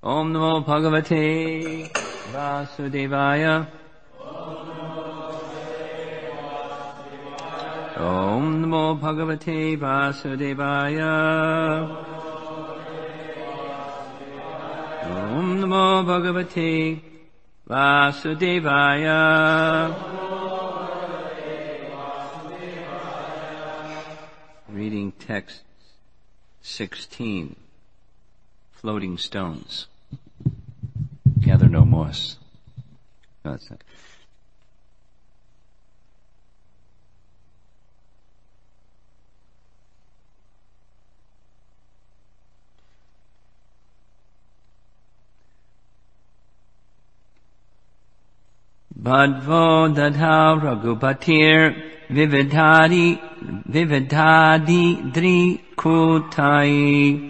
Om Namo Bhagavate Vasudevaya. Om Namo Bhagavate Vasudevaya. Om Namo Bhagavate Vasudevaya. Reading text 16. Floating stones. Gather no moss. No, that's not. Bhadvo dadhav raghupatir vividhadi dri kutai.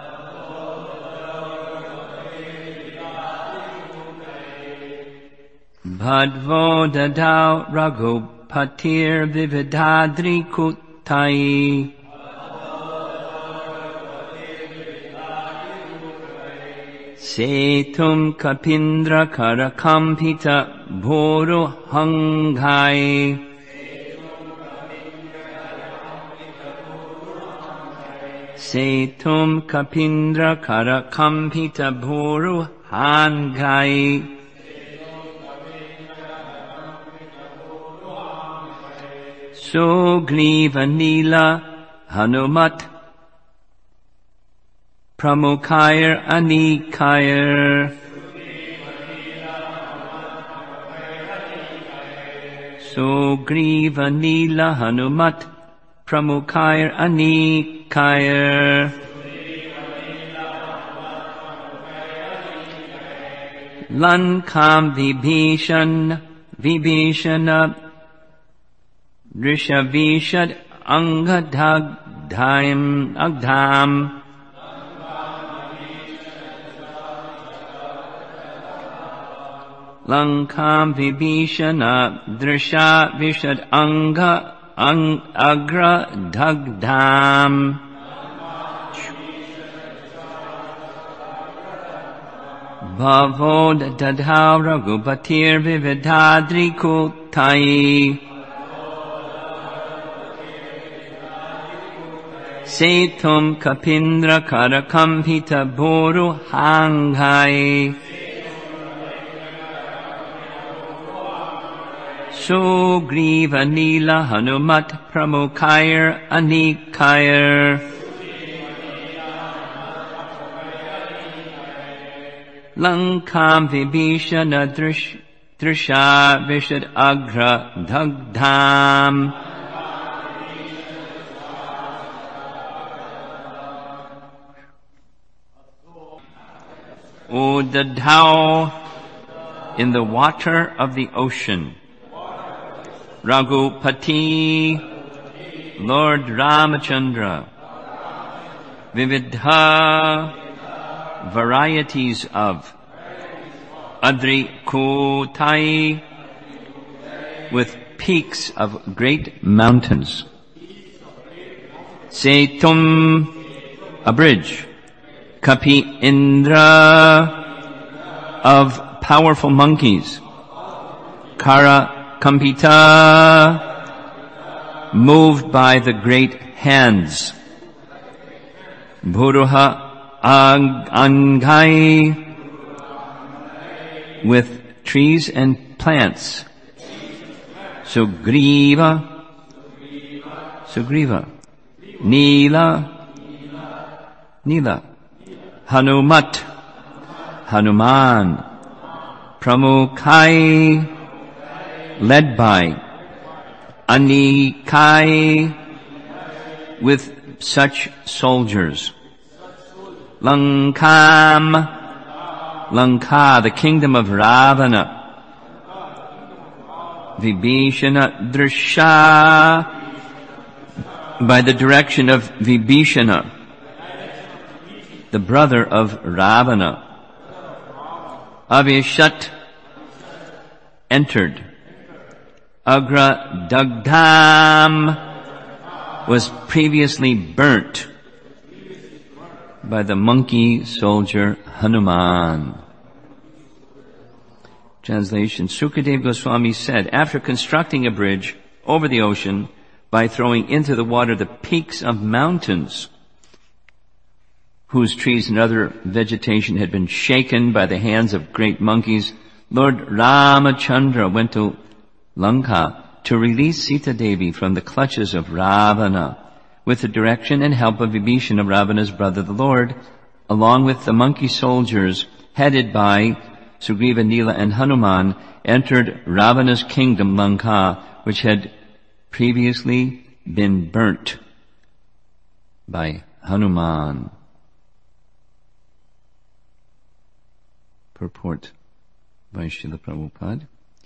Bhadvo dadhav raghupatir vividhadri kutai. Setum kapindra karakampita bhoru hangai. Setum kapindra karakampita bhoru hangai. Sugriva Nila Hanumat Pramukhair Anikair. Sugriva Nila Hanumat Pramukhair Anikair. Lankam Vibhishana Drishavishad Agdham. Lankam Vibhishana Drishavishad Agra Dagdham. Bhavod Dadhav Raghupatir Vividhadri Kutai. Setum kapindra karakampita bhoru hangai. Sugriva Nila Hanumat Pramukhair Anikair. Lankam Vibhishana Drisha Vishad Agra Dagdham. O Dadhav in the water of the ocean. Raghupati, Lord Ramachandra. Vividha, varieties of. Adri Kutai, with peaks of great mountains. Setum, a bridge. Kapi Indra, of powerful monkeys. Kara Kampita, moved by the great hands. Bhuruha Angai, with trees and plants. Sugriva. Nila. Hanuman. Pramukhai, led by. Anikai, with such soldiers. Lanka, the kingdom of Ravana. Vibhishana Drisha, by the direction of Vibhishana, the brother of Ravana. Avishat, entered. Agra Dagdham, was previously burnt. by the monkey soldier Hanuman. Translation. Sukadeva Goswami said, after constructing a bridge over the ocean by throwing into the water the peaks of mountains, whose trees and other vegetation had been shaken by the hands of great monkeys, Lord Ramachandra went to Lanka to release Sita Devi from the clutches of Ravana, with the direction and help of Vibhishana, Ravana's brother, the Lord, along with the monkey soldiers headed by Sugriva, Nila, and Hanuman, entered Ravana's kingdom, Lanka, which had previously been burnt by Hanuman. Purport by Srila Prabhupada.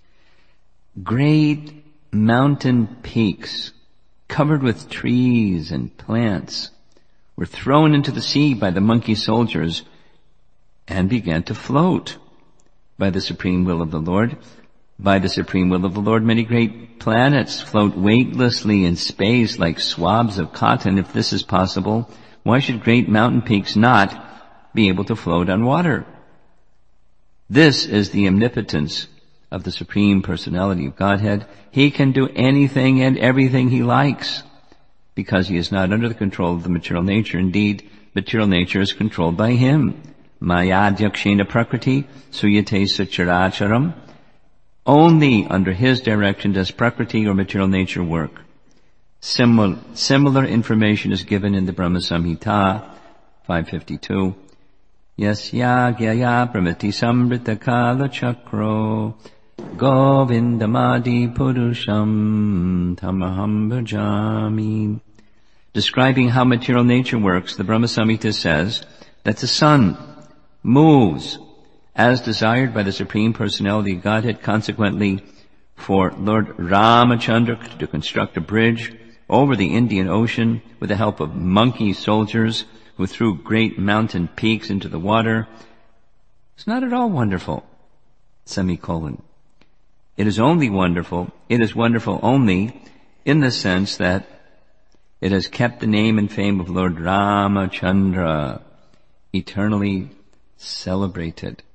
Great mountain peaks covered with trees and plants were thrown into the sea by the monkey soldiers and began to float by the supreme will of the Lord. By the supreme will of the Lord, many great planets float weightlessly in space like swabs of cotton. If this is possible, why should great mountain peaks not be able to float on water? This is the omnipotence of the Supreme Personality of Godhead. He can do anything and everything He likes because He is not under the control of the material nature. Indeed, material nature is controlled by Him. Maya Dyakshena Prakriti Suyate Sacharacharam. Only under His direction does Prakriti or material nature work. Similar information is given in the Brahma Samhita 552. Yasya gyaya pramati samrita kala chakro govindamadi purusham tamaham bhajami. Describing how material nature works, the Brahma Samhita says that the sun moves as desired by the Supreme Personality of Godhead. Consequently, for Lord Ramachandra to construct a bridge over the Indian Ocean with the help of monkey soldiers who threw great mountain peaks into the water, it's not at all wonderful. Semicolon. It is wonderful only in the sense that it has kept the name and fame of Lord Ramachandra eternally celebrated.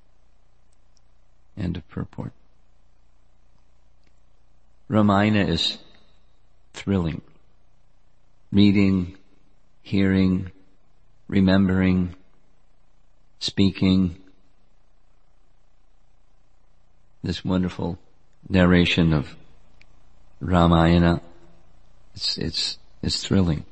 End of purport. Ramayana is thrilling. Reading, hearing, remembering, speaking, this wonderful narration of Ramayana, it's thrilling.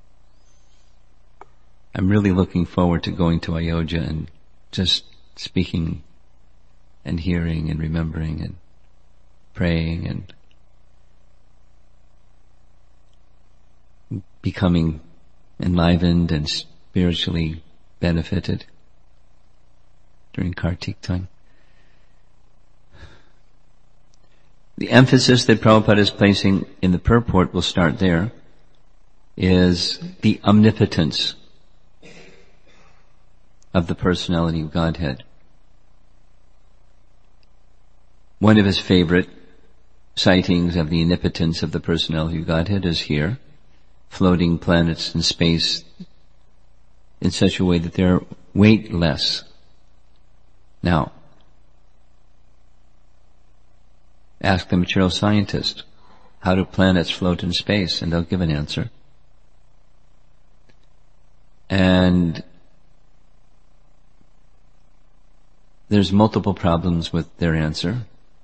I'm really looking forward to going to Ayodhya and just speaking and hearing and remembering and praying and becoming enlivened and spiritually benefited during Kartik time. The emphasis that Prabhupada is placing in the purport, we'll start there, is the omnipotence of the personality of Godhead. One of his favorite sightings of the omnipotence of the personality of Godhead is here, floating planets in space in such a way that they're weightless. Now, ask the material scientist, how do planets float in space? And they'll give an answer. And there's multiple problems with their answer.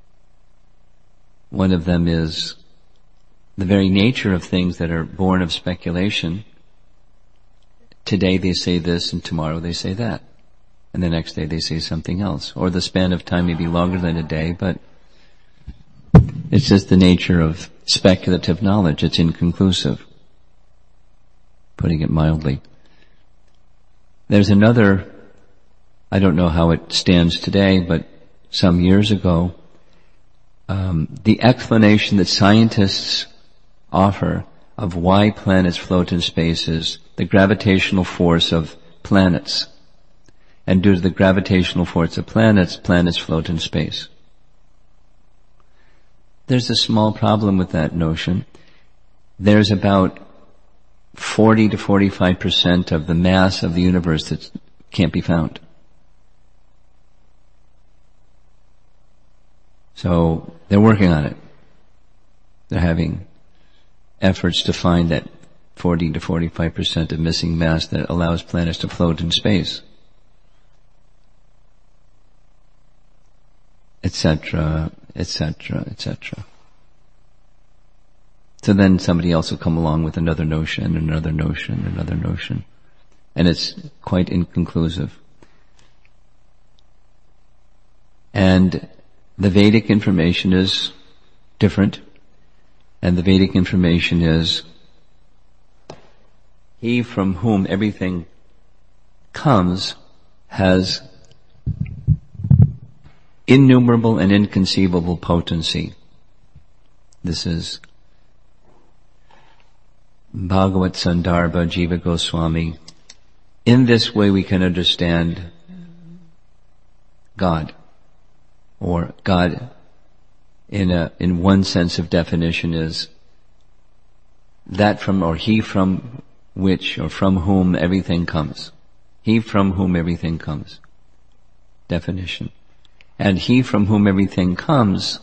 One of them is the very nature of things that are born of speculation. Today they say this and tomorrow they say that. And the next day they say something else. Or the span of time may be longer than a day, but it's just the nature of speculative knowledge. It's inconclusive, putting it mildly. There's another, I don't know how it stands today, but some years ago, the explanation that scientists offer of why planets float in space is the gravitational force of planets. And due to the gravitational force of planets, planets float in space. There's a small problem with that notion. There's about 40 to 45% of the mass of the universe that can't be found. So they're working on it. They're having efforts to find that 40 to 45% of missing mass that allows planets to float in space, etc., etc., etc. So then somebody else will come along with another notion, another notion, another notion. And it's quite inconclusive. And the Vedic information is different. And the Vedic information is, he from whom everything comes has innumerable and inconceivable potency. This is Bhagavad Sandarbha, Jiva Goswami. In this way we can understand God, or God in one sense of definition is that from, or he from which, or from whom everything comes. He from whom everything comes. Definition. And he from whom everything comes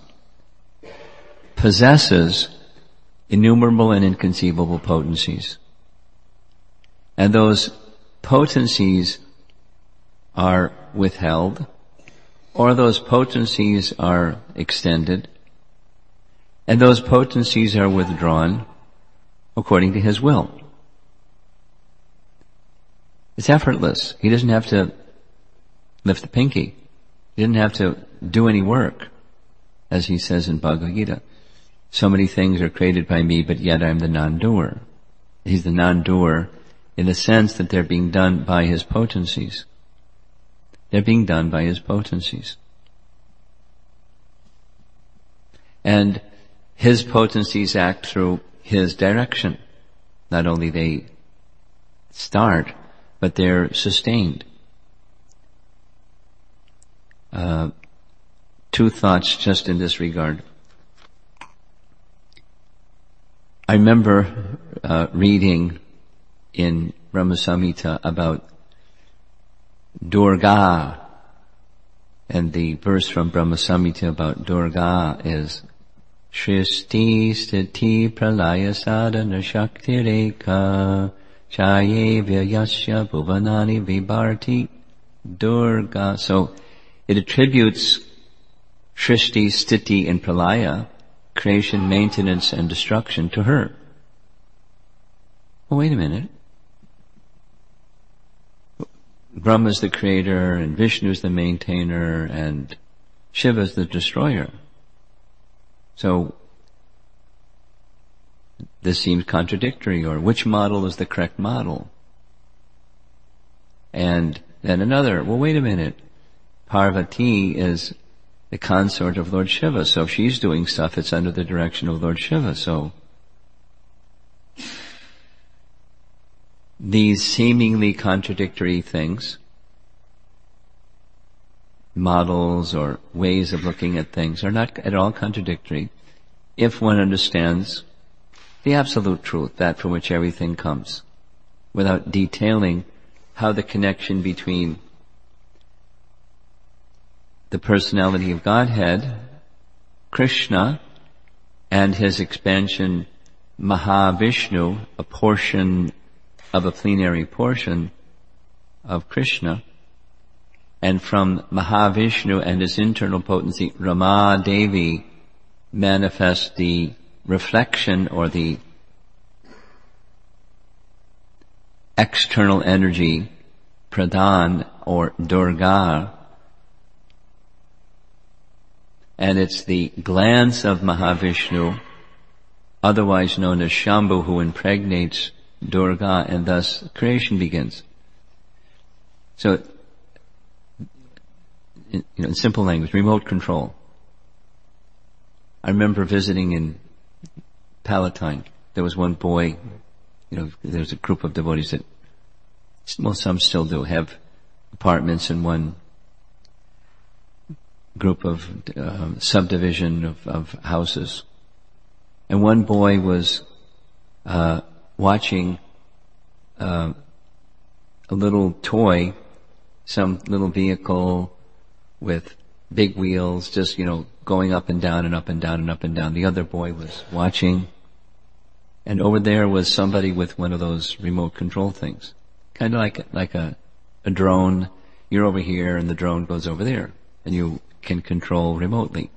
possesses innumerable and inconceivable potencies. And those potencies are withheld, or those potencies are extended, and those potencies are withdrawn according to his will. It's effortless. He doesn't have to lift the pinky. He didn't have to do any work, as he says in Bhagavad Gita. So many things are created by me, but yet I'm the non-doer. He's the non-doer in the sense that they're being done by his potencies. They're being done by his potencies. And his potencies act through his direction. Not only they start, but they're sustained. Two thoughts just in this regard. I remember reading in Brahma Samhita about Durga, and the verse from Brahma Samhita about Durga is Shristi Sthiti Pralaya Sadhana Shakti Rekha Chayevya Yasya Bhuvanani Vibharti Durga. So it attributes Shrishti, Sthiti, and Pralaya, creation, maintenance, and destruction, to her. Well, wait a minute. Brahma's the creator, and Vishnu's the maintainer, and Shiva's the destroyer. So, this seems contradictory, or which model is the correct model? And then another, well, wait a minute. Parvati is the consort of Lord Shiva, so if she's doing stuff, it's under the direction of Lord Shiva, so these seemingly contradictory things, models or ways of looking at things, are not at all contradictory if one understands the absolute truth, that from which everything comes, without detailing how the connection between the personality of Godhead, Krishna, and his expansion Mahavishnu, a portion of a plenary portion of Krishna, and from Mahavishnu and his internal potency, Rama Devi, manifests the reflection or the external energy, Pradhan or Durga, and it's the glance of Mahavishnu, otherwise known as Shambhu, who impregnates Durga, and thus creation begins. So, in simple language, remote control. I remember visiting in Palatine. There was one boy, there was a group of devotees that, well, some still do, have apartments in one group of subdivision of houses. And one boy was watching a little toy, some little vehicle with big wheels, just, going up and down and up and down and up and down. The other boy was watching. And over there was somebody with one of those remote control things. Kind of like a drone. You're over here and the drone goes over there. And you can control remotely.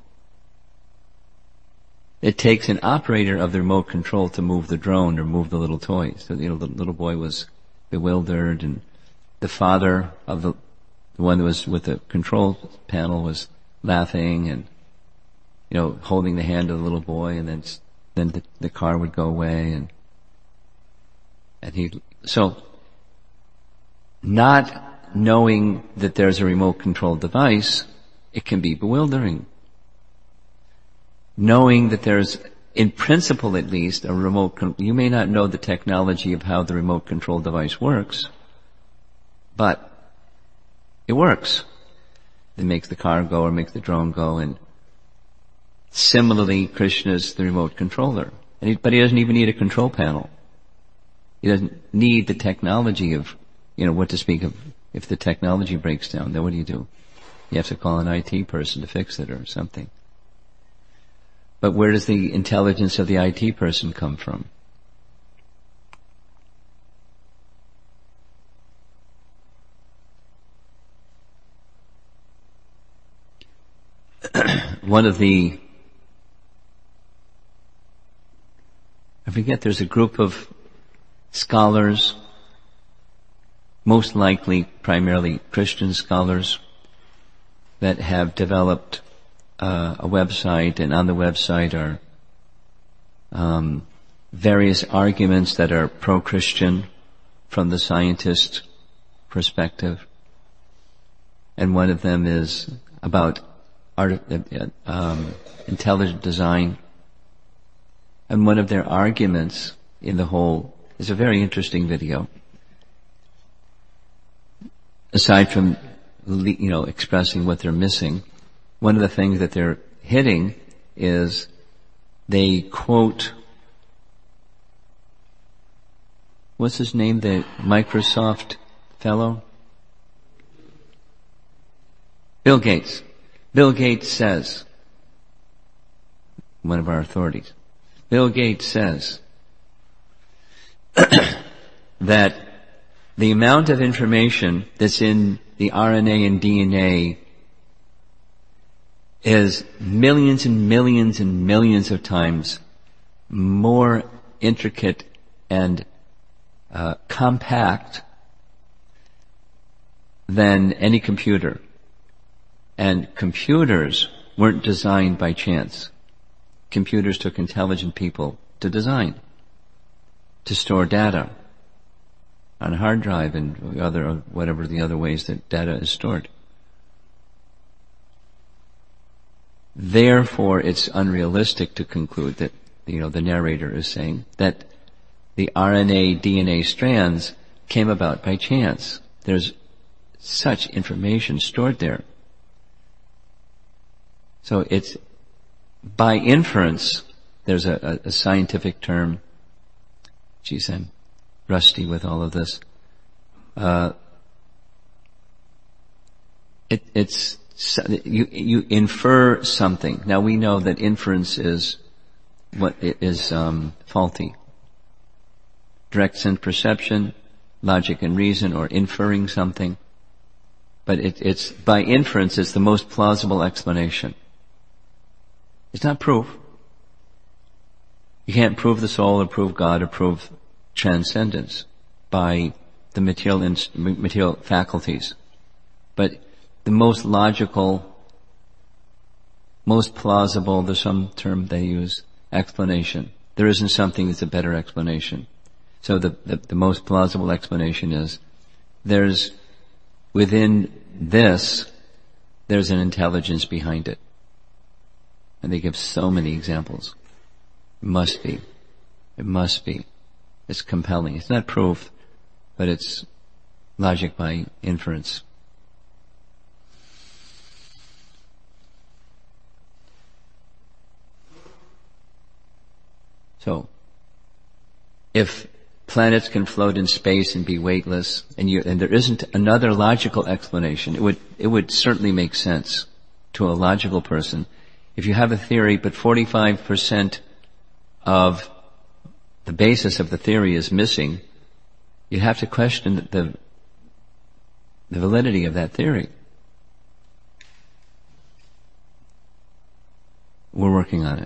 It takes an operator of the remote control to move the drone or move the little toy. So, the little boy was bewildered, and the father of the one who was with the control panel was laughing and, holding the hand of the little boy, and then the car would go away, so not knowing that there's a remote control device, it can be bewildering. Knowing that there's, in principle at least, a you may not know the technology of how the remote control device works, but it works. It makes the car go or makes the drone go, and similarly, Krishna is the remote controller. But he doesn't even need a control panel. He doesn't need the technology of, what to speak of. If the technology breaks down, then what do? You have to call an IT person to fix it or something. But where does the intelligence of the IT person come from? I forget, there's a group of scholars, most likely primarily Christian scholars, that have developed a website, and on the website are various arguments that are pro-Christian from the scientist perspective. And one of them is about intelligent design. And one of their arguments in the whole is a very interesting video. Aside from, expressing what they're missing, one of the things that they're hitting is they quote, what's his name, the Microsoft fellow? Bill Gates. Bill Gates says, one of our authorities, Bill Gates says that the amount of information that's in the RNA and DNA is millions and millions and millions of times more intricate and compact than any computer. And computers weren't designed by chance. Computers took intelligent people to design, to store data on a hard drive and whatever the other ways that data is stored. Therefore, it's unrealistic to conclude that, the narrator is saying that the RNA, DNA strands came about by chance. There's such information stored there. So it's by inference. There's a scientific term. Geez, I'm rusty with all of this. You infer something. Now we know that inference is faulty. Direct sense perception, logic and reason, or inferring something. But it's by inference, it's the most plausible explanation. It's not proof. You can't prove the soul or prove God or prove transcendence by the material faculties. But the most logical, most plausible, there's some term they use, explanation. There isn't something that's a better explanation. So the most plausible explanation is within this, there's an intelligence behind it. And they give so many examples. It must be. It's compelling. It's not proof, but it's logic by inference. So, if planets can float in space and be weightless, and there isn't another logical explanation. It would certainly make sense to a logical person. If you have a theory, but 45% of the basis of the theory is missing, you have to question the validity of that theory. We're working on it.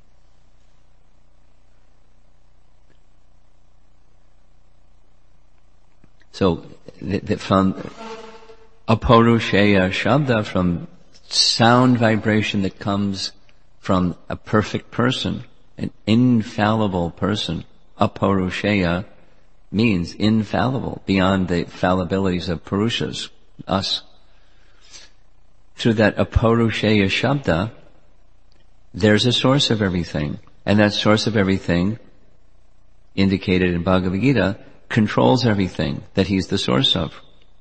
So, from aparusheya shabda, from sound vibration that comes from a perfect person, an infallible person, aparusheya means infallible, beyond the fallibilities of purushas, us. Through that aparusheya shabda, there's a source of everything, and that source of everything, indicated in Bhagavad Gita, controls everything that he's the source of.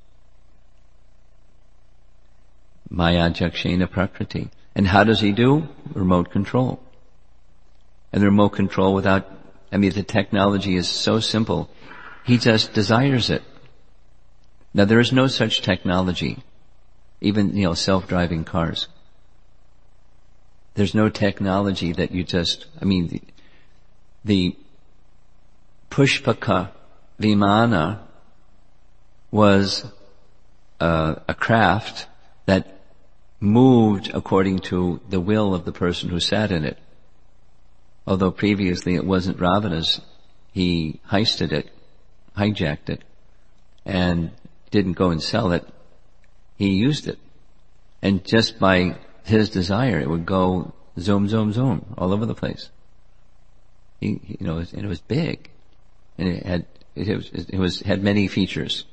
Maya jakshena prakriti. And how does he do? Remote control. And the remote control the technology is so simple. He just desires it. Now there is no such technology. Even, self-driving cars. There's no technology that you just, the Pushpaka Vimana was a craft that moved according to the will of the person who sat in it. Although previously it wasn't Ravana's, he hijacked it, and didn't go and sell it. He used it. And just by his desire, it would go zoom, zoom, zoom all over the place. And it was big. And it had many features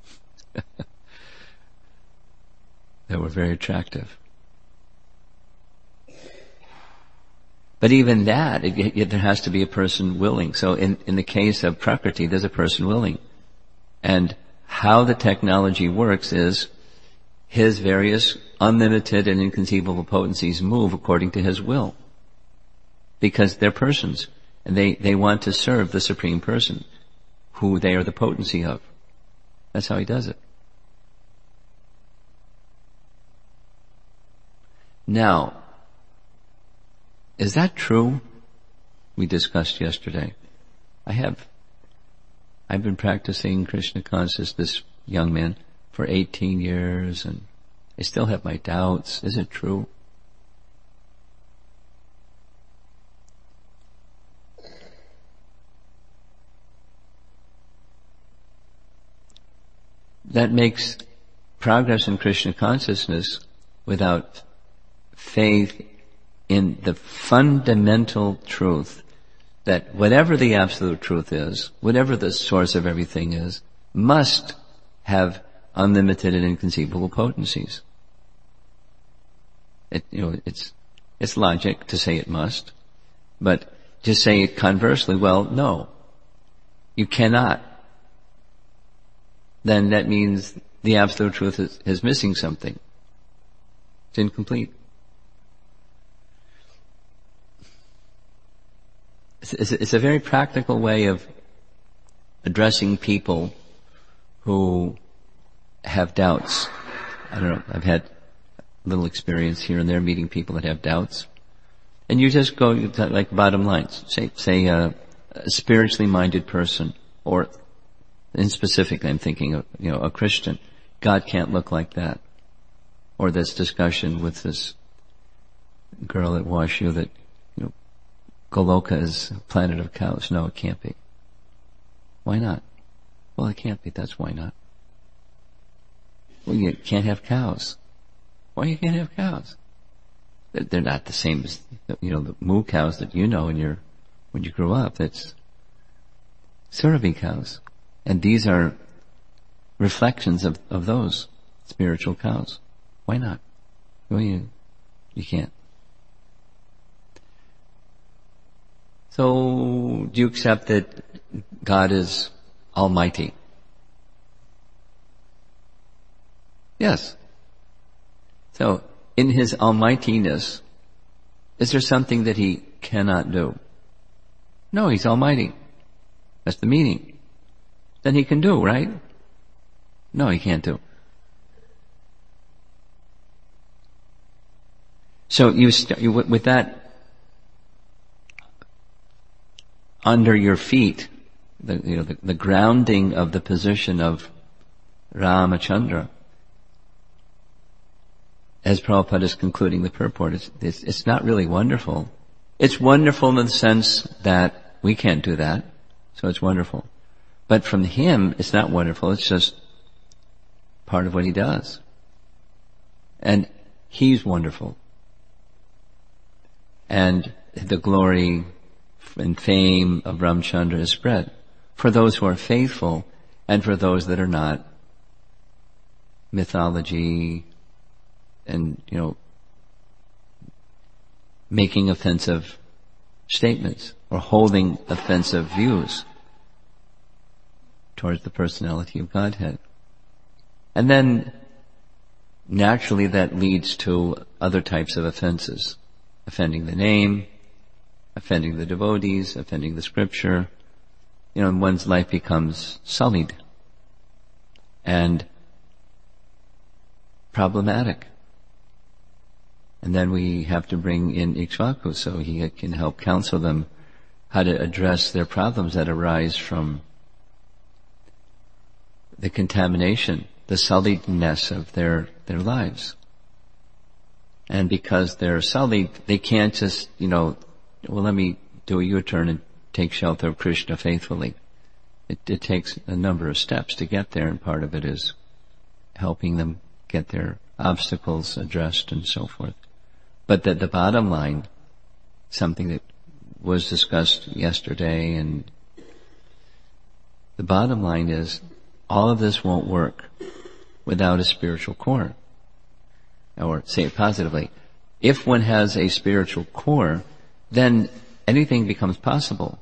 that were very attractive. But even that, there has to be a person willing. So in the case of Prakriti, there's a person willing. And how the technology works is his various unlimited and inconceivable potencies move according to his will. Because they're persons. And they want to serve the Supreme Person, who they are the potency of. That's how he does it. Now, is that true? We discussed yesterday. I've been practicing Krishna consciousness, young man, for 18 years, and I still have my doubts. Is it true? That makes progress in Krishna consciousness without faith in the fundamental truth that whatever the absolute truth is, whatever the source of everything is, must have unlimited and inconceivable potencies. It's logic to say it must, but to say it conversely, well, no, you cannot. Then that means the absolute truth is missing something. It's incomplete. It's a very practical way of addressing people who have doubts. I don't know, I've had a little experience here and there meeting people that have doubts. And you just go, like bottom lines, say a spiritually minded person, or in specific I'm thinking of, a Christian. God can't look like that. Or this discussion with this girl at WashU that, Goloka is a planet of cows. No, it can't be. Why not? Well, it can't be. That's why not. Well, you can't have cows. Why you can't have cows? They're not the same as, the moo cows that when you grew up. That's Surabhi cows. And these are reflections of those spiritual cows. Why not? Well, you can't. So, do you accept that God is almighty? Yes. So, in His almightiness, is there something that He cannot do? No, He's almighty. That's the meaning. then he can do, right? No, he can't do. So with that under your feet, the grounding of the position of Ramachandra, as Prabhupada is concluding the purport, it's not really wonderful. It's wonderful in the sense that we can't do that, so it's wonderful. But from him, it's not wonderful, it's just part of what he does. And he's wonderful. And the glory and fame of Ramchandra is spread for those who are faithful and for those that are not. Mythology and, making offensive statements or holding offensive views towards the personality of Godhead. And then naturally that leads to other types of offenses. Offending the name, offending the devotees, offending the scripture. One's life becomes sullied and problematic. And then we have to bring in Ikshvaku so he can help counsel them how to address their problems that arise from the contamination, the sulliedness of their lives. And because they're sullied, they can't just, let me do a U-turn and take shelter of Krishna faithfully. It takes a number of steps to get there, and part of it is helping them get their obstacles addressed and so forth. But the bottom line, something that was discussed yesterday, and the bottom line is all of this won't work without a spiritual core. Or say it positively, if one has a spiritual core, then anything becomes possible.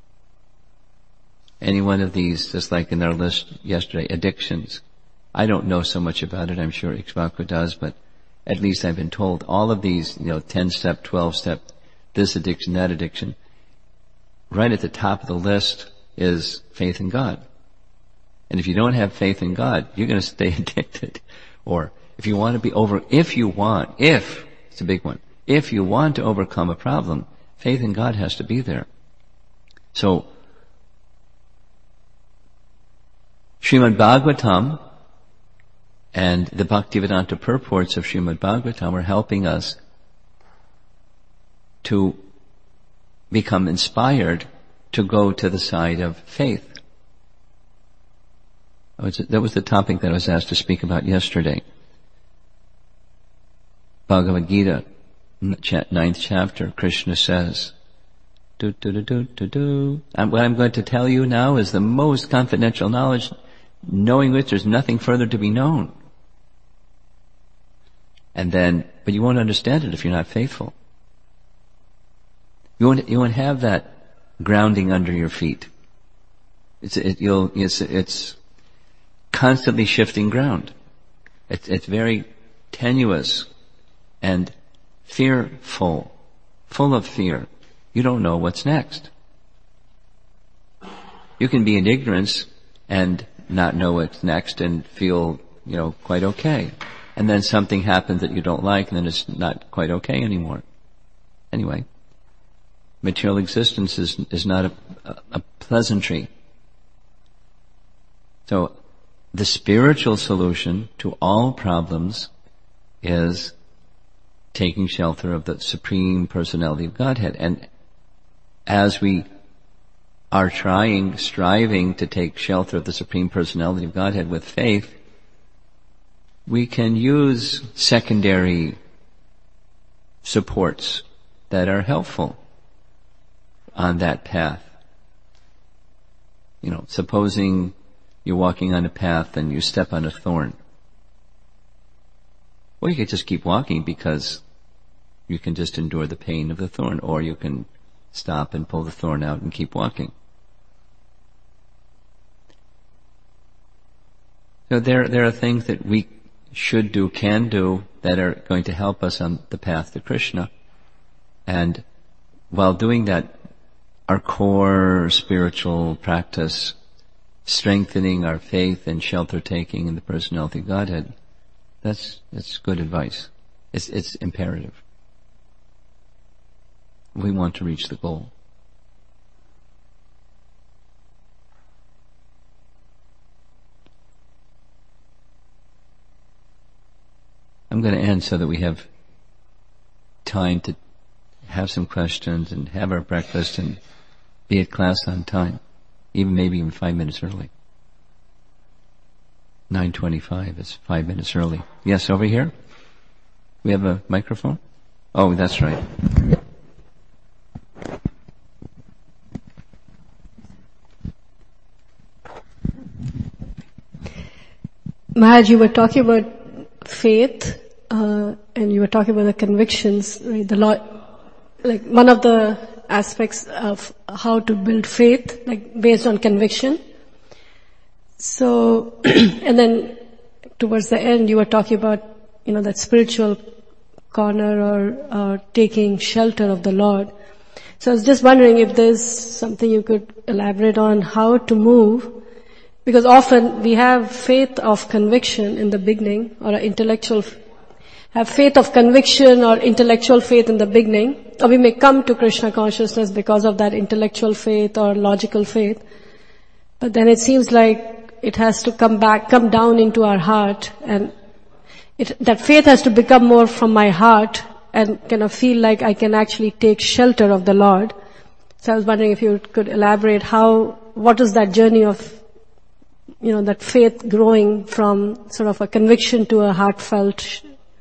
Any one of these, just like in our list yesterday, addictions. I don't know so much about it, I'm sure Ikshvaku does, but at least I've been told all of these, 10-step, 12-step, this addiction, that addiction. Right at the top of the list is faith in God. And if you don't have faith in God, you're going to stay addicted. Or if you want, it's a big one, if you want to overcome a problem, faith in God has to be there. So, Srimad Bhagavatam and the Bhaktivedanta purports of Srimad Bhagavatam are helping us to become inspired to go to the side of faith. That was the topic that I was asked to speak about yesterday. Bhagavad Gita, 9th chapter, Krishna says, what I'm going to tell you now is the most confidential knowledge, knowing which there's nothing further to be known. But you won't understand it if you're not faithful. You won't have that grounding under your feet. It's constantly shifting ground. It's very tenuous and fearful, full of fear. You don't know what's next. You can be in ignorance and not know what's next and feel, quite okay. And then something happens that you don't like, and then it's not quite okay anymore. Anyway, material existence is not a pleasantry. So, the spiritual solution to all problems is taking shelter of the Supreme Personality of Godhead. And as we are striving to take shelter of the Supreme Personality of Godhead with faith, we can use secondary supports that are helpful on that path. Supposing you're walking on a path and you step on a thorn. Well, you could just keep walking because you can just endure the pain of the thorn, or you can stop and pull the thorn out and keep walking. So there are things that we can do that are going to help us on the path to Krishna. And while doing that, our core spiritual practice strengthening our faith and shelter taking in the personality of Godhead, that's good advice. It's imperative. We want to reach the goal. I'm going to end so that we have time to have some questions and have our breakfast and be at class on time, maybe even 5 minutes early. 9:25 is 5 minutes early. Yes, over here? We have a microphone? Oh, that's right. Maharaj, you were talking about faith, and you were talking about the convictions, right? The law, like one of the aspects of how to build faith, like based on conviction. So, and then towards the end, you were talking about, that spiritual corner or taking shelter of the Lord. So I was just wondering if there's something you could elaborate on how to move, because often we have faith of conviction in the beginning, or have faith of conviction or intellectual faith in the beginning, or we may come to Krishna consciousness because of that intellectual faith or logical faith. But then it seems like it has to come down into our heart, and that faith has to become more from my heart and kind of feel like I can actually take shelter of the Lord. So I was wondering if you could elaborate what is that journey of, that faith growing from sort of a conviction to a heartfelt.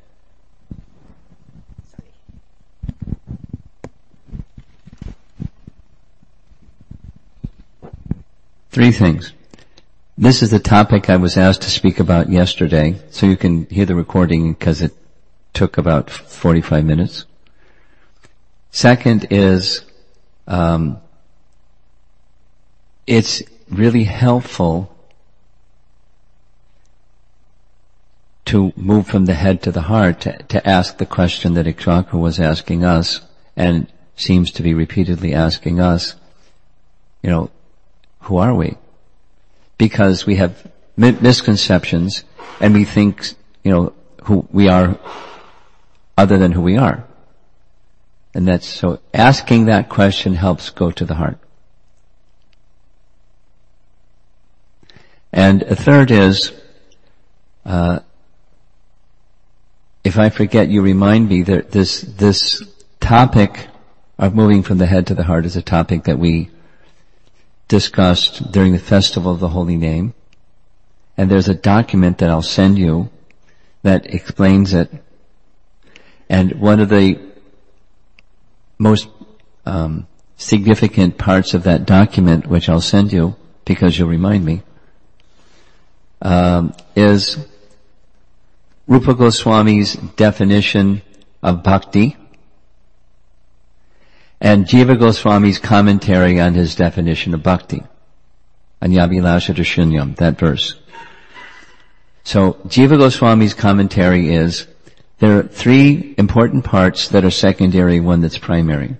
Three things. This is the topic I was asked to speak about yesterday, so you can hear the recording because it took about 45 minutes. Second is, it's really helpful to move from the head to the heart, to ask the question that Ikshaka was asking us, and seems to be repeatedly asking us, who are we? Because we have misconceptions, and we think, who we are other than who we are. And so asking that question helps go to the heart. And a third is, if I forget, you remind me that this topic of moving from the head to the heart is a topic that we discussed during the Festival of the Holy Name. And there's a document that I'll send you that explains it. And one of the most significant parts of that document, which I'll send you because you'll remind me, is Rupa Goswami's definition of bhakti and Jiva Goswami's commentary on his definition of bhakti, Anyabhilasha Shunyam, that verse. So Jiva Goswami's commentary is, there are three important parts that are secondary, one that's primary.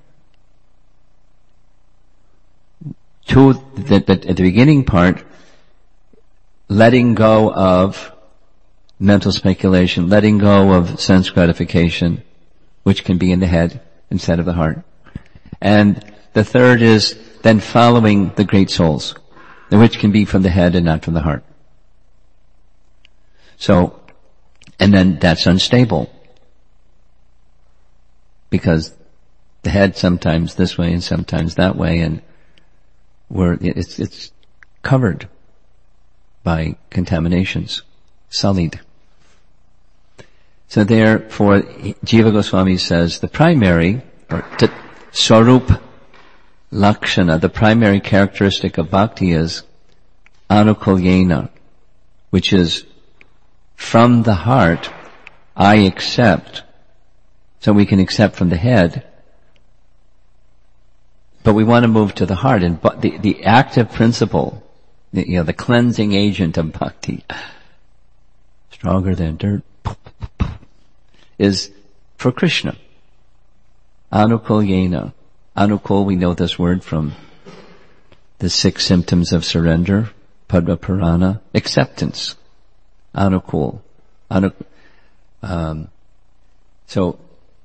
Two, at the beginning part, letting go of mental speculation, letting go of sense gratification, which can be in the head instead of the heart. And the third is then following the great souls, which can be from the head and not from the heart. So, and then that's unstable, because the head sometimes this way and sometimes that way, and it's covered by contaminations, sullied. So therefore, Jiva Goswami says the primary, or Swarup Lakshana, the primary characteristic of bhakti is anukulyena, which is from the heart, I accept. So we can accept from the head, but we want to move to the heart. And the active principle, the cleansing agent of bhakti, stronger than dirt, is for Krishna. Anukulyena. Anukul, we know this word from the 6 symptoms of surrender. Padma Purana, acceptance, anukul. So,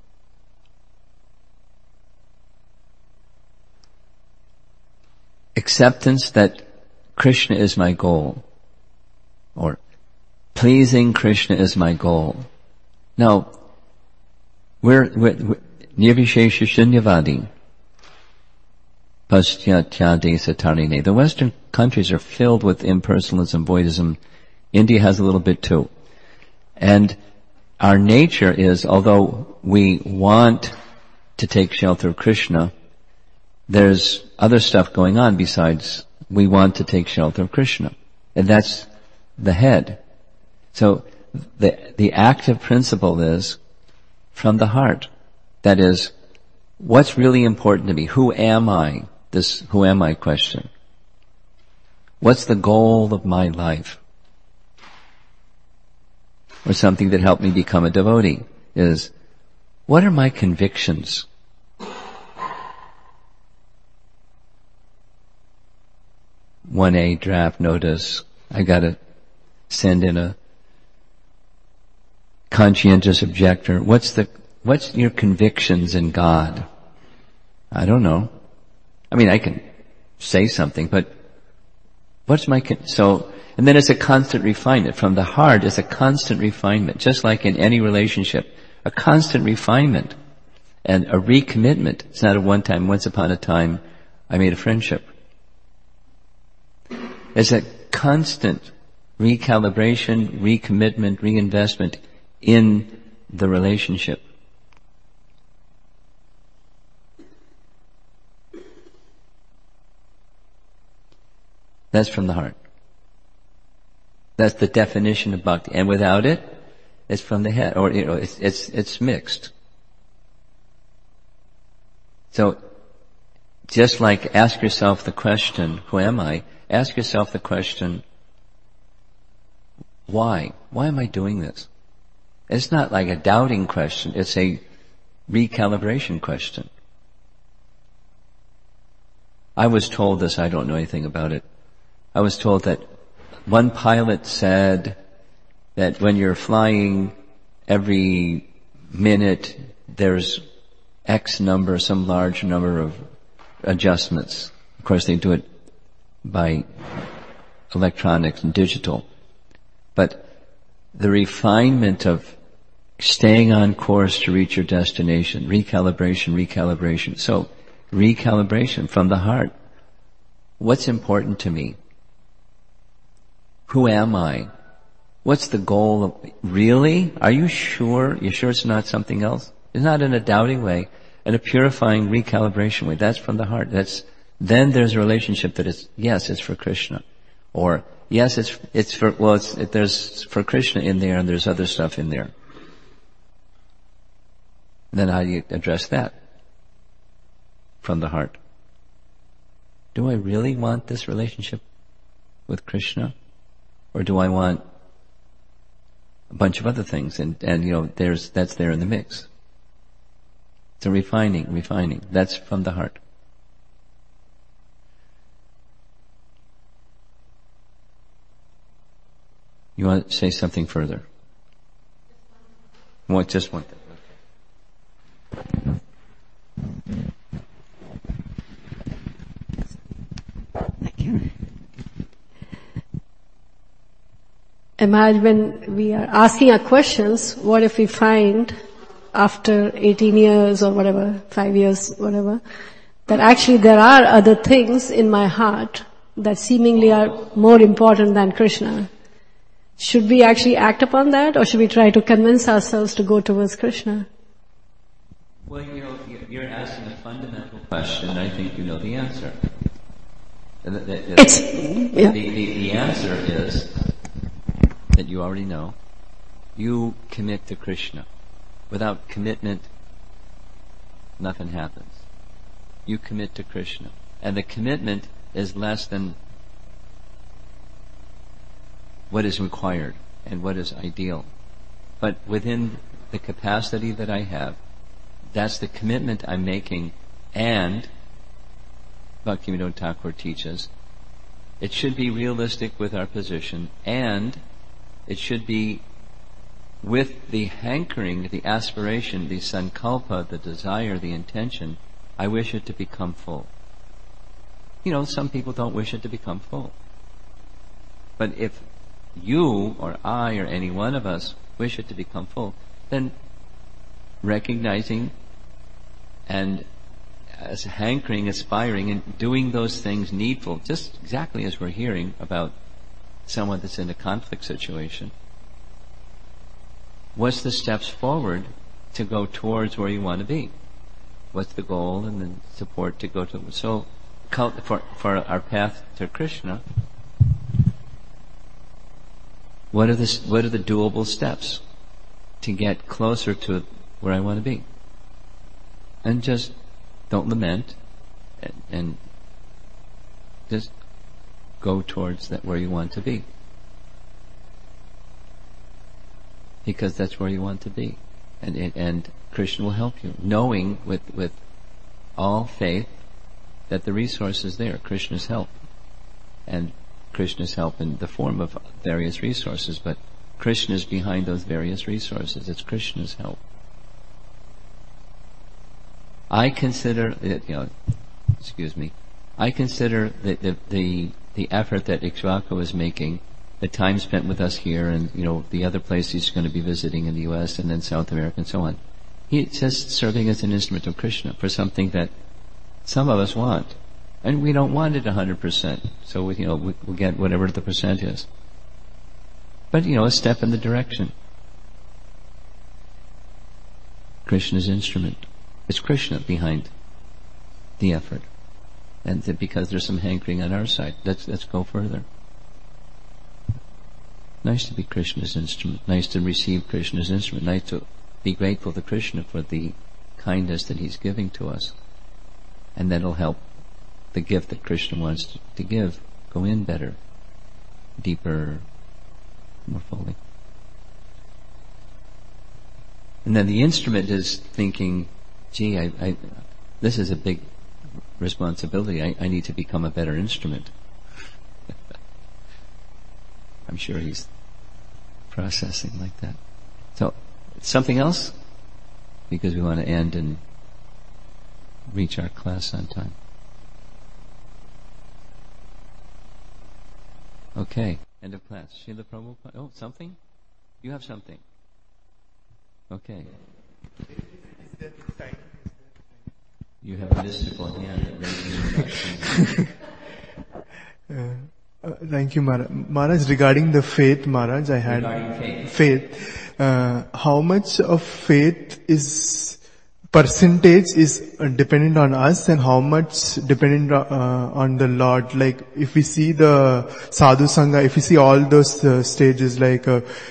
acceptance that Krishna is my goal, or pleasing Krishna is my goal. Now, we're nirvishesha shunyavadi, paschatya desa tarine. The Western countries are filled with impersonalism, Buddhism. India has a little bit too. And our nature is, although we want to take shelter of Krishna, there's other stuff going on besides we want to take shelter of Krishna. And that's the head. So the active principle is from the heart. That is, what's really important to me? Who am I? This who am I question. What's the goal of my life? Or something that helped me become a devotee is, what are my convictions? One A draft notice. I gotta send in a conscientious objector. What's your convictions in God? I don't know. I mean, I can say something, but and then it's a constant refinement. From the heart, it's a constant refinement. Just like in any relationship, a constant refinement and a recommitment. It's not a one-time, once upon a time, I made a friendship. It's a constant recalibration, recommitment, reinvestment in the relationship. That's from the heart. That's the definition of bhakti. And without it, it's from the head, or, it's mixed. So, just like ask yourself the question, who am I? Ask yourself the question, why? Why am I doing this? It's not like a doubting question, it's a recalibration question. I was told this, I don't know anything about it. I was told that one pilot said that when you're flying every minute, there's X number, some large number of adjustments. Of course, they do it by electronics and digital. But the refinement of staying on course to reach your destination, recalibration. So, recalibration from the heart. What's important to me? Who am I? What's the goal of, really? Are you sure? You're sure it's not something else? It's not in a doubting way, in a purifying recalibration way. That's from the heart. Then there's a relationship that is, yes, it's for Krishna. Or, yes, there's for Krishna in there and there's other stuff in there. Then how do you address that? From the heart. Do I really want this relationship with Krishna? Or do I want a bunch of other things? And that's there in the mix. So refining. That's from the heart. You want to say something further? Just one thing. Okay. Thank you. Imagine when we are asking our questions, what if we find after 18 years or whatever, 5 years, whatever, that actually there are other things in my heart that seemingly are more important than Krishna. Should we actually act upon that, or should we try to convince ourselves to go towards Krishna? Well, you're asking a fundamental question, and I think you know the answer. The answer is that you already know. You commit to Krishna. Without commitment, nothing happens. You commit to Krishna. And the commitment is less than what is required and what is ideal. But within the capacity that I have, that's the commitment I'm making. And Bhaktivinoda Thakur teaches, It should be realistic with our position, and it should be with the hankering, the aspiration, the sankalpa, the desire, the intention. I wish it to become full. Some people don't wish it to become full. But if you or I or any one of us wish it to become full, then recognizing and as hankering, aspiring, and doing those things needful, just exactly as we're hearing about someone that's in a conflict situation. What's the steps forward to go towards where you want to be? What's the goal and the support to go to? So, for our path to Krishna, what are the doable steps to get closer to where I want to be? And just don't lament, and just go towards that where you want to be, because that's where you want to be, and Krishna will help you, knowing with all faith that the resource is there, Krishna's help, and Krishna's help in the form of various resources, but Krishna is behind those various resources. It's Krishna's help. I consider I consider the effort that Ikshvaka was making, the time spent with us here, and the other places he's going to be visiting in the U.S. and then South America and so on. He's just serving as an instrument of Krishna for something that some of us want, and we don't want it 100%. So we'll get whatever the percent is. But a step in the direction. Krishna's instrument. It's Krishna behind the effort. And because there's some hankering on our side, let's go further. Nice to be Krishna's instrument. Nice to receive Krishna's instrument. Nice to be grateful to Krishna for the kindness that he's giving to us. And that'll help the gift that Krishna wants to give go in better, deeper, more fully. And then the instrument is thinking, gee, this is a big responsibility. I need to become a better instrument. I'm sure he's processing like that. So, something else? Because we want to end and reach our class on time. Okay, end of class. Srila Prabhupada. Oh, something? You have something. Okay. You have a mystical hand that raises Thank you, Maharaj. Maharaj, regarding the faith, Maharaj, I had faith. How much of faith is percentage is dependent on us, and how much dependent on the Lord? Like if we see the sadhu sangha, if we see all those stages, like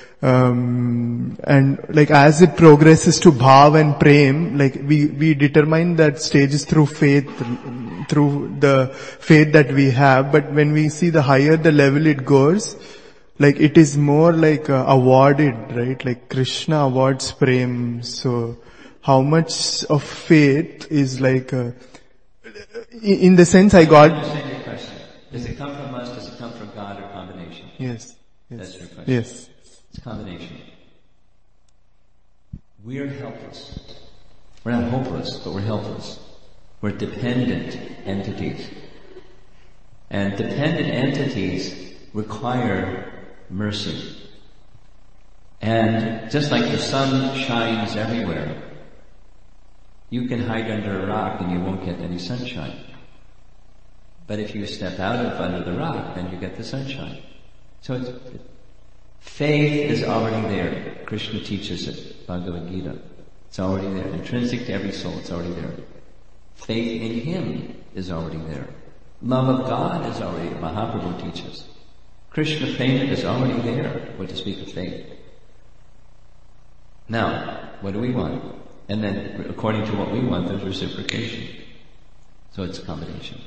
and like as it progresses to bhav and prem, like we determine that stages through faith, through the faith that we have. But when we see the higher the level it goes, like it is more like awarded, right? Like Krishna awards prem. So how much of faith is like in the sense I got. Understand your question. Does it come from us? Does it come from God, or combination? Yes. That's your question. Yes. It's a combination. We're helpless. We're not hopeless, but we're helpless. We're dependent entities. And dependent entities require mercy. And just like the sun shines everywhere, you can hide under a rock and you won't get any sunshine. But if you step out of under the rock, then you get the sunshine. So faith is already there. Krishna teaches it, Bhagavad Gita. It's already there. Intrinsic to every soul, it's already there. Faith in Him is already there. Love of God is already there. Mahaprabhu teaches. Krishna prema is already there, what to speak of faith. Now, what do we want? And then, according to what we want, there's reciprocation. So it's a combination.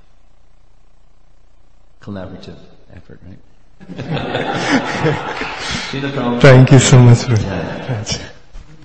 Collaborative effort, right? Thank you so much, Raj.